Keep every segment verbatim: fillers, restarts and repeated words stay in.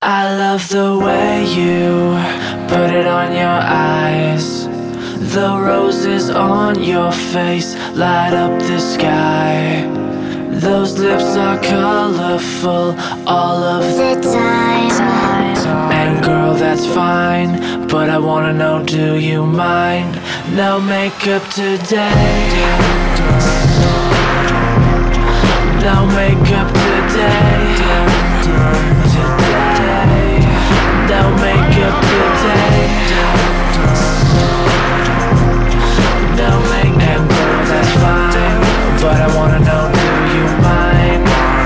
I love the way you put it on your eyes. The roses on your face light up the sky. Those lips are colorful all of the time. And girl, that's fine, but I wanna know, do you mind? No makeup today. No makeup today. Today. No makeup today. No makeup. And girl, that's fine, but I wanna know, do you mind?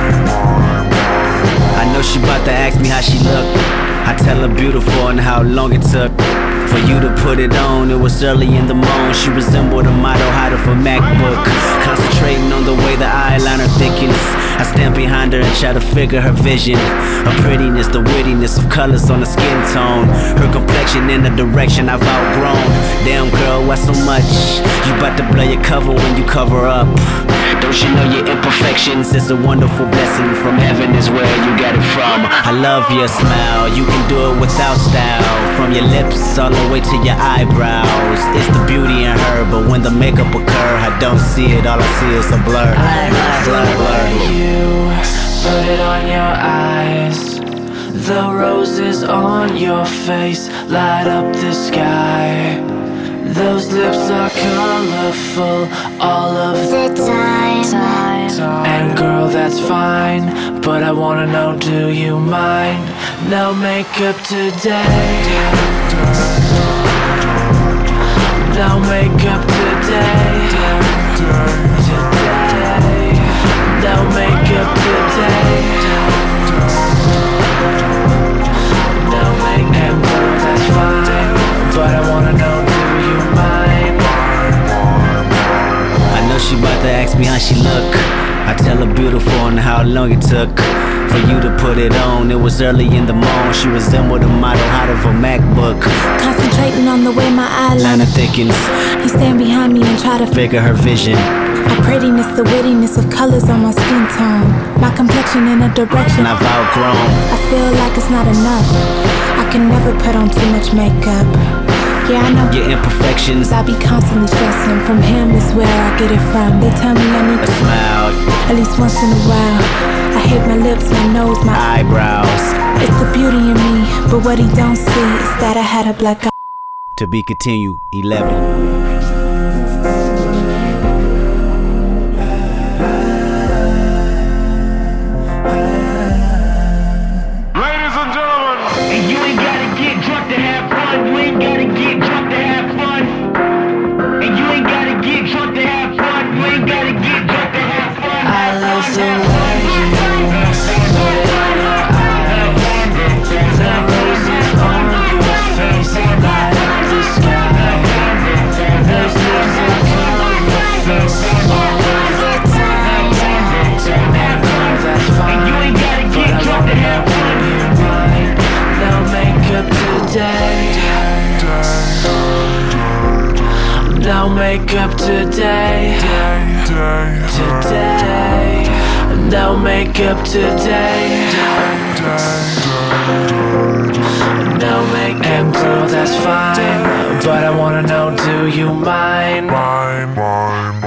I know she bout to ask me how she look. I tell her beautiful and how long it took for you to put it on. It was early in the morning. She resembled a model hot of a MacBook, concentrating on the way the eyeliner thickens. I stand behind her and try to figure her vision. Her prettiness, the wittiness of colors on the skin tone. Her complexion in a direction I've outgrown. Damn girl, why so much? You bout to blow your cover when you cover up. Don't you know your imperfections is a wonderful blessing from heaven is where you got it from. I love your smile, you can do it without style. From your lips all the way to your eyebrows. It's the beauty in her, but when the makeup occur, I don't see it, all I see is a blur. I love the way you put it on your eyes. The roses on your face light up the sky. Those lips are colorful all of the time. And girl, that's fine, but I wanna know, do you mind? No makeup today. No makeup today. Today. No makeup today. No makeup. And girl, that's fine, but I wanna know, do you mind? I know she bout to ask me how she look. I tell her beautiful and how long it took for you to put it on. It was early in the morning. She resembled a model hot of a MacBook, concentrating on the way my eyeliner thickens. You stand behind me and try to Figure her vision. My prettiness, the wittiness of colors on my skin tone. My complexion in a direction I've outgrown. I feel like it's not enough. I can never put on too much makeup. Yeah, I know Your imperfections, I be constantly stressing. From him is where I get it from. They tell me I need a to smile, at least once in a while. I hate my lips, my nose, my eyebrows. It's the beauty in me, but what he don't see is that I had a black eye. To be continued, eleven. No makeup today. Today. No makeup today. No makeup. And girl, that's fine, but I wanna know, do you mind? Mind, mind.